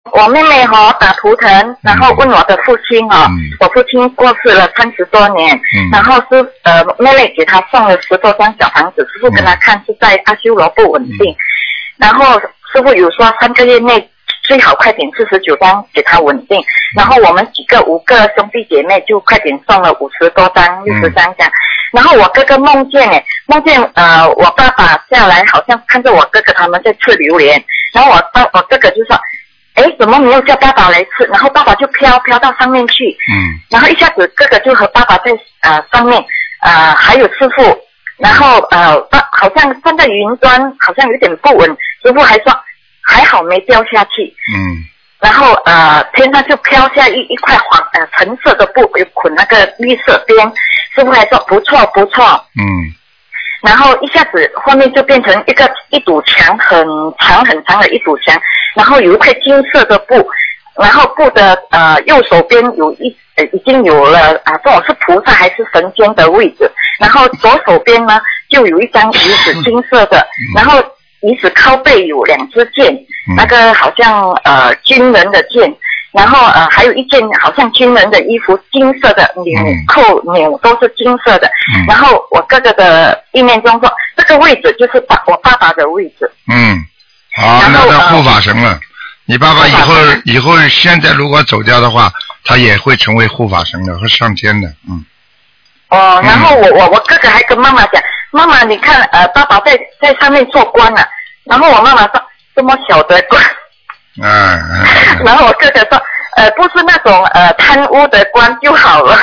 我妹妹打图腾，然后问我的父亲我父亲过世了30多年，然后妹妹给他送了10多张小房子，师父跟他看是在阿修罗不稳定，然后师父有说3个月内最好快点49张给他稳定，然后我们5个兄弟姐妹就快点送了50多张60张这样，然后我哥哥梦见我爸爸下来好像看着我哥哥他们在吃榴莲，然后我哥哥就说怎么没有叫爸爸来吃，然后爸爸就飘到上面去，然后一下子哥哥就和爸爸在上面还有师父，然后好像站在云端好像有点不稳，师父还说还好没掉下去，然后天上就飘下一块橙色的布，有捆那个绿色边，师父还说不错，然后一下子后面就变成一堵墙，很长的一堵墙，然后有一块金色的布，然后布的右手边已经有了不懂是菩萨还是神仙的位置，然后左手边呢就有一张椅子金色的，然后椅子靠背有2支剑，那个好像军人的剑，然后还有一件好像军人的衣服，金色的纽都是金色的，然后我哥哥的意念中说这个位置就是我爸爸的位置。 好，那他护法神了。你爸爸以后现在如果走掉的话，他也会成为护法神的，会上天的。 然后我哥哥还跟妈妈讲，妈妈你看爸爸在上面做官了，然后我妈妈说这么小的官，然后我哥哥说不是那种贪污的官就好了。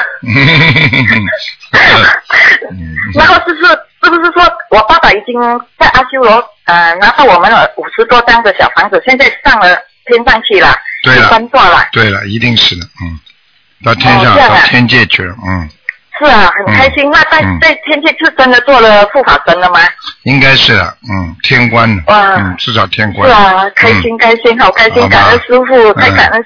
然后是不是说我爸爸已经在阿修罗拿到我们50多张的小房子，现在上了天上去了， 对了， 翻转了， 对了，一定是的，到天上，到天界去了， 是啊，很开心。那在天界是真的做了护法神了吗？ 应该是的，天官的，至少天官。 是啊，开心，好开心，感恩师父，太感恩。